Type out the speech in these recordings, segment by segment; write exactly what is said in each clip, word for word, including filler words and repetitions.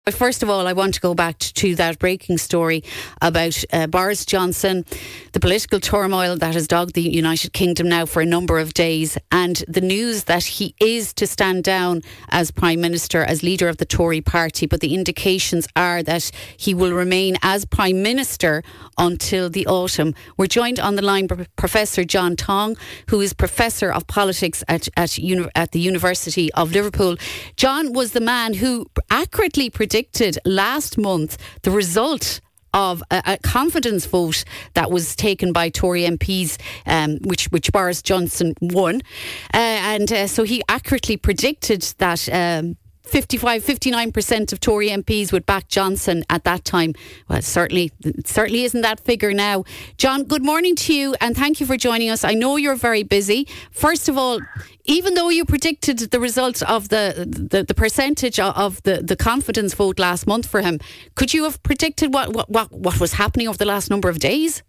But first of all, I want to go back to that breaking story about uh, Boris Johnson, the political turmoil that has dogged the United Kingdom now for a number of days, and the news that he is to stand down as Prime Minister, as leader of the Tory party. But the indications are that he will remain as Prime Minister until the autumn. We're joined on the line by Professor John Tong, who is Professor of Politics at, at, uni- at the University of Liverpool. John was the man who accurately predicted predicted last month the result of a, a confidence vote that was taken by Tory M Ps, um, which which Boris Johnson won. Uh, and uh, so he accurately predicted that um, fifty-five, fifty-nine percent of Tory M Ps would back Johnson at that time. Well, it certainly, it certainly isn't that figure now. John, good morning to you and thank you for joining us. I know you're very busy. First of all, even though you predicted the result of the, the, the percentage of the, the confidence vote last month for him, could you have predicted what, what, what, what was happening over the last number of days?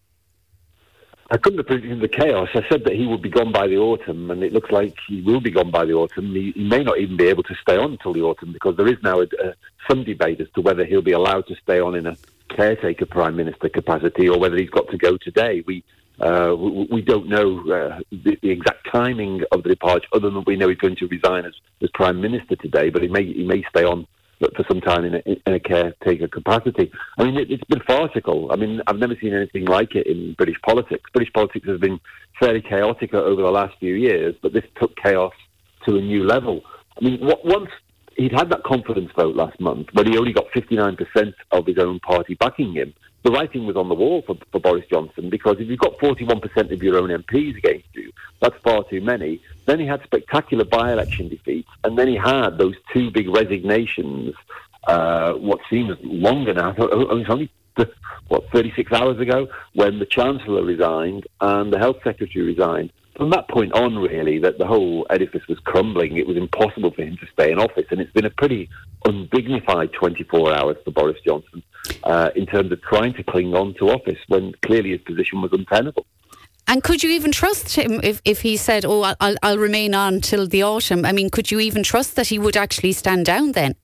I couldn't have predicted the chaos. I said that he would be gone by the autumn, and it looks like he will be gone by the autumn. He, he may not even be able to stay on until the autumn, because there is now a, a, some debate as to whether he'll be allowed to stay on in a caretaker Prime Minister capacity or whether he's got to go today. We uh, we, we don't know uh, the, the exact timing of the departure, other than we know he's going to resign as, as Prime Minister today, but he may he may stay on for some time in a, in a caretaker capacity. I mean, it, it's been farcical. I mean, I've never seen anything like it in British politics. British politics has been fairly chaotic over the last few years, but this took chaos to a new level. I mean, what, once he'd had that confidence vote last month, but he only got fifty-nine percent of his own party backing him, the writing was on the wall for, for Boris Johnson, because if you've got forty-one percent of your own M Ps against you, that's far too many. Then he had spectacular by-election defeats, and then he had those two big resignations, uh, what seems longer now. It was only, what, thirty-six hours ago, when the Chancellor resigned and the Health Secretary resigned. From that point on, really, that the whole edifice was crumbling. It was impossible for him to stay in office, and it's been a pretty undignified twenty-four hours for Boris Johnson uh, in terms of trying to cling on to office when clearly his position was untenable. And could you even trust him if, if he said, oh, I'll, I'll remain on till the autumn? I mean, could you even trust that he would actually stand down then?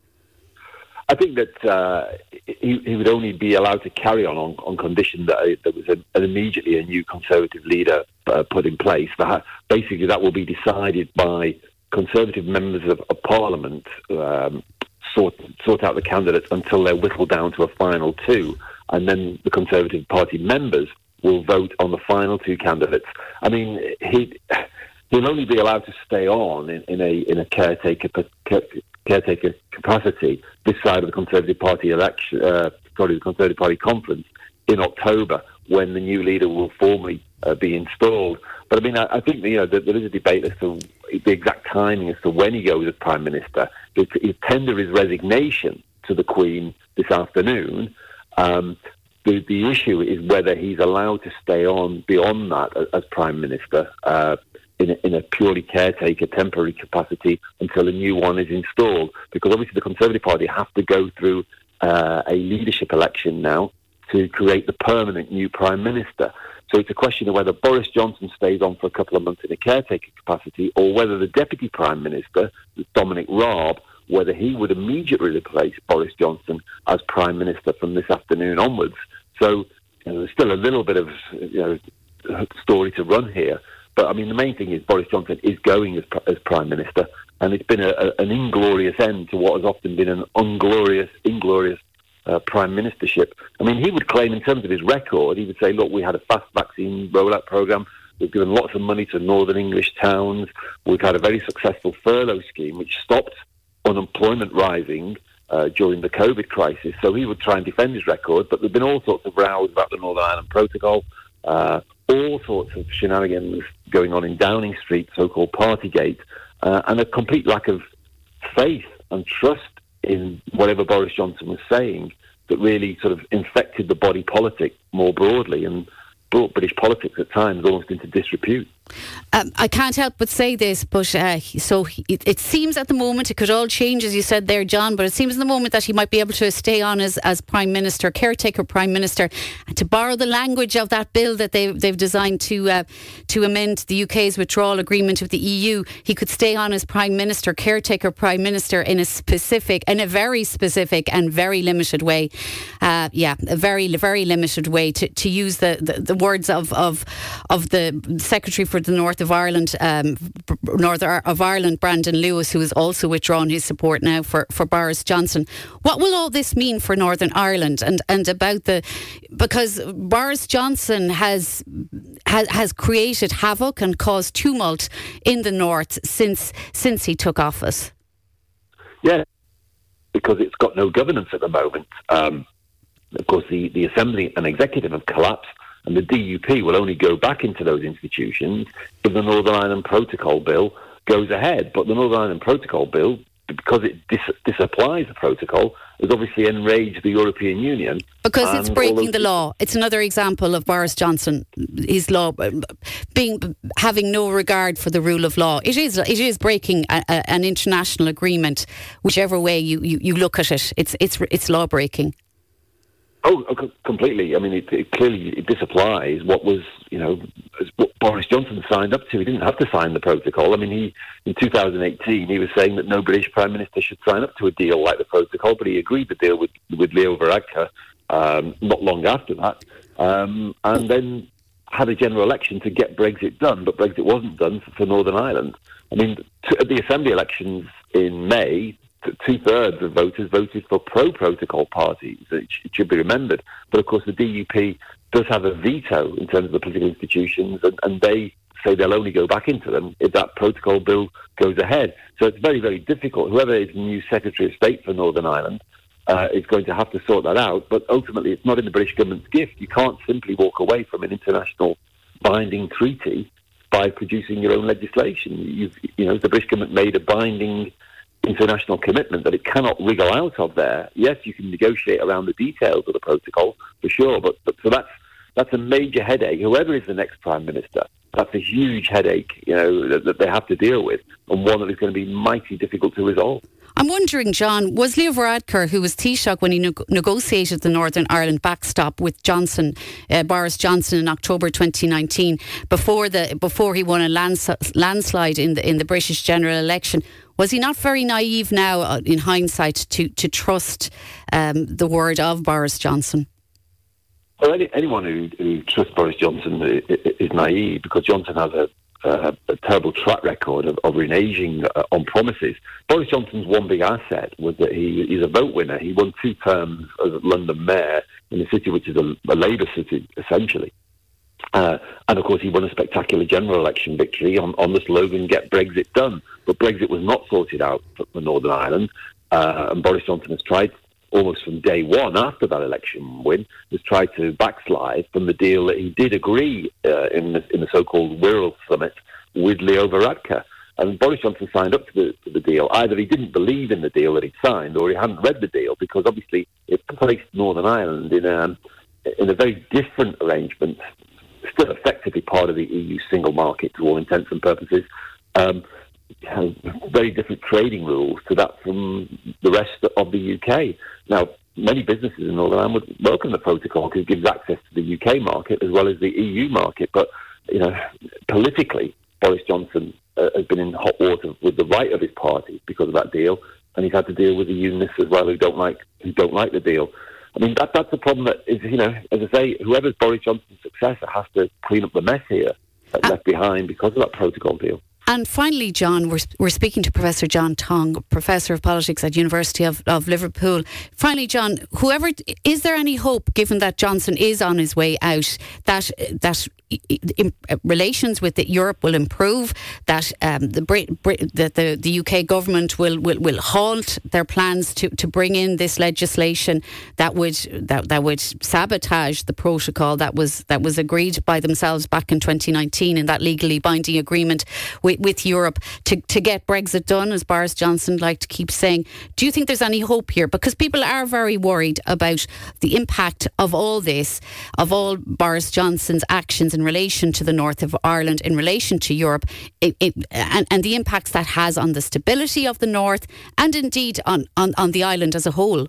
I think that uh, he, he would only be allowed to carry on on, on condition that uh, there was a, an immediately a new Conservative leader uh, put in place. That, basically, that will be decided by Conservative members of, of Parliament, um, sort, sort out the candidates until they're whittled down to a final two, and then the Conservative Party members will vote on the final two candidates. I mean, he he'll only be allowed to stay on in, in a in a caretaker caretaker capacity this side of the Conservative Party election, uh, sorry, the Conservative Party conference in October, when the new leader will formally uh, be installed. But I mean, I, I think you know that there is a debate as to the exact timing as to when he goes as Prime Minister. He'll, he'll tender his resignation to the Queen this afternoon. Um, The, the issue is whether he's allowed to stay on beyond that as, as Prime Minister uh, in, a, in a purely caretaker, temporary capacity until a new one is installed. Because obviously the Conservative Party have to go through uh, a leadership election now to create the permanent new Prime Minister. So it's a question of whether Boris Johnson stays on for a couple of months in a caretaker capacity, or whether the Deputy Prime Minister, Dominic Raab, whether he would immediately replace Boris Johnson as Prime Minister from this afternoon onwards. So you know, there's still a little bit of you know, story to run here. But, I mean, the main thing is Boris Johnson is going as, as Prime Minister, and it's been a, a, an inglorious end to what has often been an unglorious, inglorious uh, Prime Ministership. I mean, he would claim, in terms of his record, he would say, look, we had a fast vaccine rollout programme, we've given lots of money to northern English towns, we've had a very successful furlough scheme which stopped unemployment rising uh, during the COVID crisis. So he would try and defend his record, but there have been all sorts of rows about the Northern Ireland Protocol, uh, all sorts of shenanigans going on in Downing Street, so-called Partygate, uh, and a complete lack of faith and trust in whatever Boris Johnson was saying that really sort of infected the body politic more broadly and brought British politics at times almost into disrepute. Um, I can't help but say this, but uh, so he, it seems at the moment, it could all change, as you said there, John, but it seems at the moment that he might be able to stay on as, as Prime Minister, caretaker Prime Minister, and to borrow the language of that bill that they've, they've designed to uh, to amend the U K's withdrawal agreement with the E U, he could stay on as Prime Minister, caretaker Prime Minister in a specific, in a very specific and very limited way. Uh, yeah, a very, very limited way to, to use the, the, the words of, of, of the Secretary for the North of Ireland, um, North of Ireland, Brandon Lewis, who has also withdrawn his support now for, for Boris Johnson. What will all this mean for Northern Ireland and, and about the, because Boris Johnson has, has has created havoc and caused tumult in the North since since he took office. Yeah, because it's got no governance at the moment. Um, of course, the, the Assembly and Executive have collapsed. And the D U P will only go back into those institutions if the Northern Ireland Protocol Bill goes ahead. But the Northern Ireland Protocol Bill, because it dis- disapplies the protocol, has obviously enraged the European Union. Because it's breaking the law. It's another example of Boris Johnson, his law, being having no regard for the rule of law. It is it is breaking a, a, an international agreement, whichever way you, you, you look at it. It's it's it's law breaking. Oh, completely. I mean, it, it clearly it disapplies what was, you know, what Boris Johnson signed up to. He didn't have to sign the protocol. I mean, he in two thousand eighteen he was saying that no British Prime Minister should sign up to a deal like the protocol, but he agreed the deal with with Leo Varadkar um, not long after that, um, and then had a general election to get Brexit done. But Brexit wasn't done for, for Northern Ireland. I mean, t- at the Assembly elections in May, two-thirds of voters voted for pro-protocol parties. It should be remembered. But, of course, the D U P does have a veto in terms of the political institutions, and, and they say they'll only go back into them if that protocol bill goes ahead. So it's very, very difficult. Whoever is the new Secretary of State for Northern Ireland uh, is going to have to sort that out. But ultimately, it's not in the British government's gift. You can't simply walk away from an international binding treaty by producing your own legislation. You've, you know, the British government made a binding international commitment that it cannot wriggle out of there. Yes, you can negotiate around the details of the protocol for sure, but, but so that's that's a major headache. Whoever is the next Prime Minister, that's a huge headache, you know, that, that they have to deal with, and one that is going to be mighty difficult to resolve. I'm wondering, John, was Leo Varadkar, who was Taoiseach when he ne- negotiated the Northern Ireland backstop with Johnson, uh, Boris Johnson, in October twenty nineteen, before the before he won a lands- landslide in the in the British general election, was he not very naive now, uh, in hindsight, to to trust um, the word of Boris Johnson? Well, any, anyone who, who trusts Boris Johnson is, is naive, because Johnson has a Uh, a terrible track record of, of reneging uh, on promises. Boris Johnson's one big asset was that he, he's a vote winner. He won two terms as London mayor in a city which is a, a Labour city, essentially. Uh, and, of course, he won a spectacular general election victory on, on the slogan, "Get Brexit done." But Brexit was not sorted out for, for Northern Ireland. Uh, and Boris Johnson has tried, almost from day one after that election win, has tried to backslide from the deal that he did agree uh, in, the, in the so-called Wirral Summit with Leo Varadkar. And Boris Johnson signed up to the, to the deal. Either he didn't believe in the deal that he'd signed, or he hadn't read the deal, because obviously it placed Northern Ireland in a, in a very different arrangement, still effectively part of the E U single market to all intents and purposes. Um, have very different trading rules to that from the rest of the U K. Now, many businesses in Northern Ireland would welcome the protocol because it gives access to the U K market as well as the E U market. But, you know, politically, Boris Johnson uh, has been in hot water with the right of his party because of that deal, and he's had to deal with the unionists as well who don't like who don't like the deal. I mean, that that's the problem. That is, you know, as I say, whoever's Boris Johnson's successor has to clean up the mess here that's left behind because of that protocol deal. And finally, John, we're, we're speaking to Professor John Tonge, Professor of Politics at University of, of Liverpool. Finally, John, whoever, is there any hope, given that Johnson is on his way out, that that in, uh, relations with the, Europe will improve, that um, the, Brit, Brit, that the the U K government will, will, will halt their plans to, to bring in this legislation that would that, that would sabotage the protocol that was that was agreed by themselves back in twenty nineteen in that legally binding agreement with with, with Europe to, to get Brexit done, as Boris Johnson liked to keep saying. Do you think there's any hope here? Because people are very worried about the impact of all this, of all Boris Johnson's actions in relation to the north of Ireland, in relation to Europe, it, it, and, and the impacts that has on the stability of the north and indeed on, on, on the island as a whole.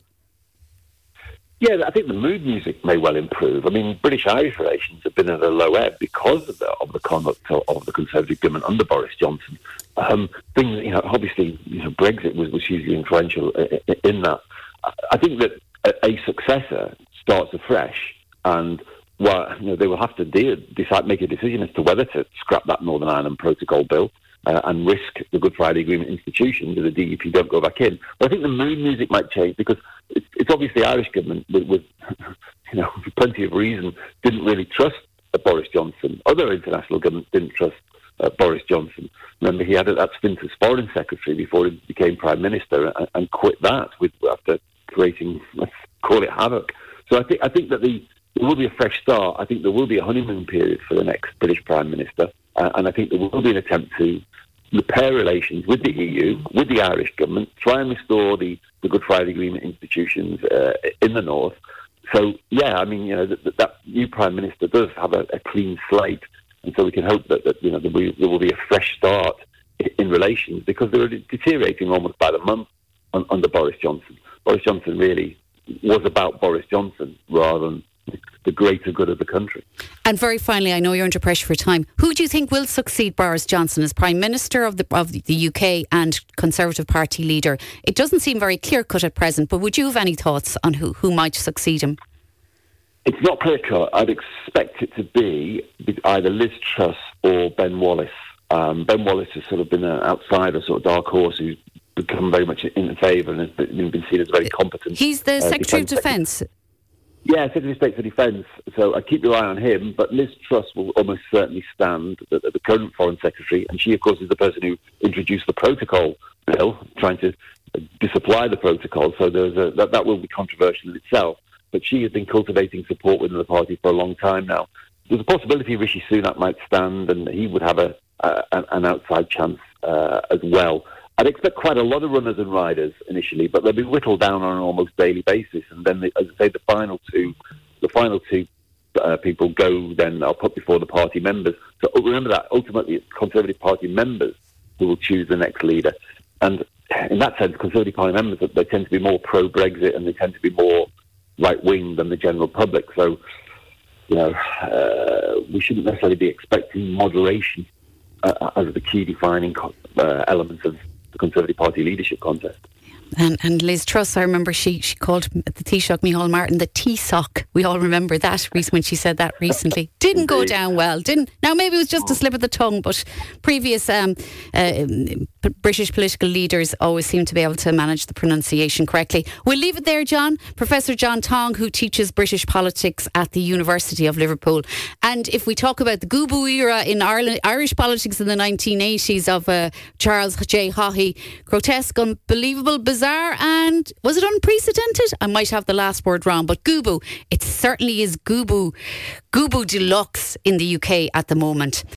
Yeah, I think the mood music may well improve. I mean, British-Irish relations have been at a low ebb because of the, of the conduct of the Conservative government under Boris Johnson. Um, things, you know, obviously, you know, Brexit was, was hugely influential in that. I think that a successor starts afresh, and well, you know, they will have to de- decide, make a decision as to whether to scrap that Northern Ireland Protocol bill uh, and risk the Good Friday Agreement institutions if the D U P don't go back in. But I think the mood music might change because it's, it's obviously the Irish government with, with you know, for plenty of reason, didn't really trust uh, Boris Johnson. Other international governments didn't trust uh, Boris Johnson. Remember, he had that stint as foreign secretary before he became prime minister and, and quit that with after creating, let's call it, havoc. So I think I think that the there will be a fresh start. I think there will be a honeymoon period for the next British Prime Minister, uh, and I think there will be an attempt to repair relations with the E U, with the Irish government, try and restore the, the Good Friday Agreement institutions uh, in the north. So, yeah, I mean, you know, that, that new Prime Minister does have a, a clean slate, and so we can hope that, that you know there will, there will be a fresh start in, in relations because they were deteriorating almost by the month on, under Boris Johnson. Boris Johnson really was about Boris Johnson rather than the greater good of the country. And very finally, I know you're under pressure for time. Who do you think will succeed Boris Johnson as Prime Minister of the of the U K and Conservative Party leader? It doesn't seem very clear-cut at present, but would you have any thoughts on who, who might succeed him? It's not clear-cut. I'd expect it to be either Liz Truss or Ben Wallace. Um, Ben Wallace has sort of been an outsider, sort of dark horse who's become very much in favour and has been, been seen as very competent. He's the uh, Secretary of Defence. Yeah, Secretary of State for Defence. So I keep your eye on him. But Liz Truss will almost certainly stand, the, the current Foreign Secretary, and she, of course, is the person who introduced the protocol bill, trying to disapply the protocol. So there's a, that, that will be controversial in itself. But she has been cultivating support within the party for a long time now. There's a possibility Rishi Sunak might stand, and he would have a, a an outside chance uh, as well. I'd expect quite a lot of runners and riders initially, but they'll be whittled down on an almost daily basis. And then, the, as I say, the final two, the final two uh, people go then are put before the party members. So remember that ultimately it's Conservative Party members who will choose the next leader. And in that sense, Conservative Party members, they tend to be more pro-Brexit and they tend to be more right-wing than the general public. So, you know, uh, we shouldn't necessarily be expecting moderation uh, as the key defining uh, elements of the Conservative Party leadership contest. And, and Liz Truss, I remember she, she called the Taoiseach Micheál Martin the Taoiseach. We all remember that when she said that recently. Didn't go down well. Didn't. Now maybe it was just a slip of the tongue, but previous um, uh, British political leaders always seem to be able to manage the pronunciation correctly. We'll leave it there, John. Professor John Tong, who teaches British politics at the University of Liverpool. And if we talk about the Gubu era in Ireland, Irish politics in the nineteen eighties of uh, Charles J. Haughey, grotesque, unbelievable, bizarre, and was it unprecedented? I might have the last word wrong, but Gubu, it certainly is Gubu, Gubu deluxe in the U K at the moment.